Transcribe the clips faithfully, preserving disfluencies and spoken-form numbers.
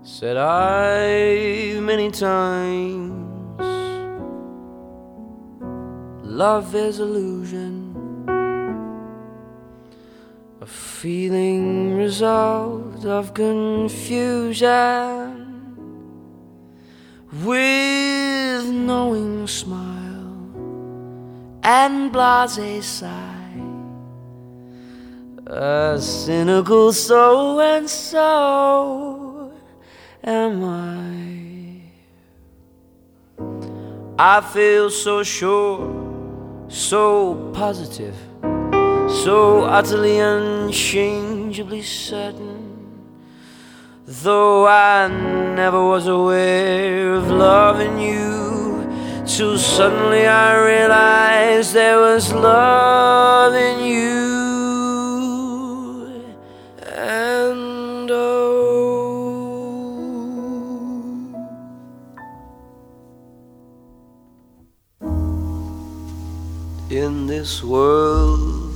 Said I many times, love is illusion, a feeling result of confusion, with knowing smile and blasé sigh, a cynical so and so am I. I feel so sure, so positive, so utterly unchangeably certain, though I never was aware of loving you, till suddenly I realized there was love in you. And oh, in this world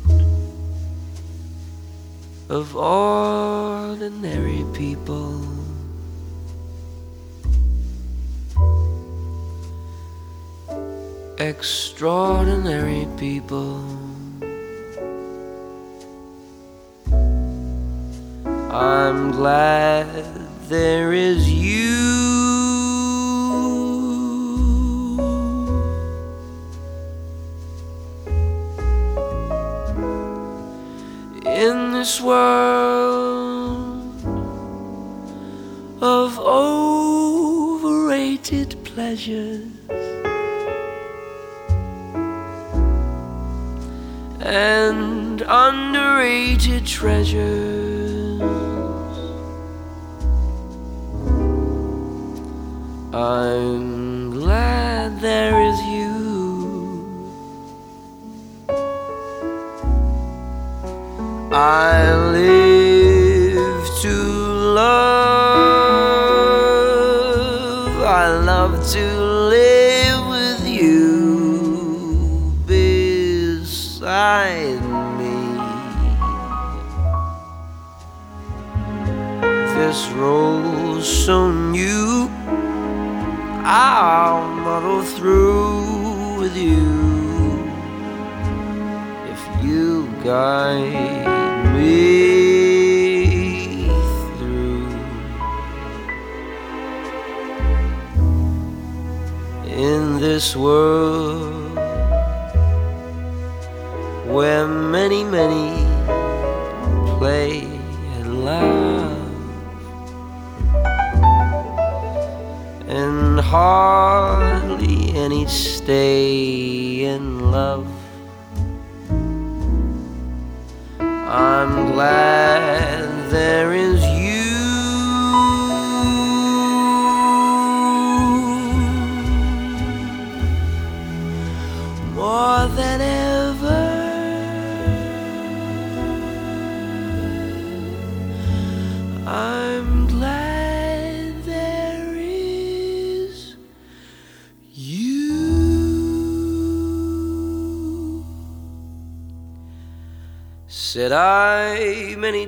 of ordinary people, extraordinary people, I'm glad there is you. In this world of overrated pleasures and underrated treasures, I'm glad there is you. I live to love, I love to live with you beside me. This role so new, I'll muddle through with you if you guide me through. In this world where many, many play and laugh, and hardly any stay in love, I'm glad there is you. More than ever, I'm glad there is you. Said I many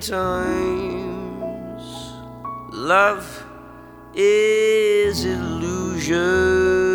times, love is illusion,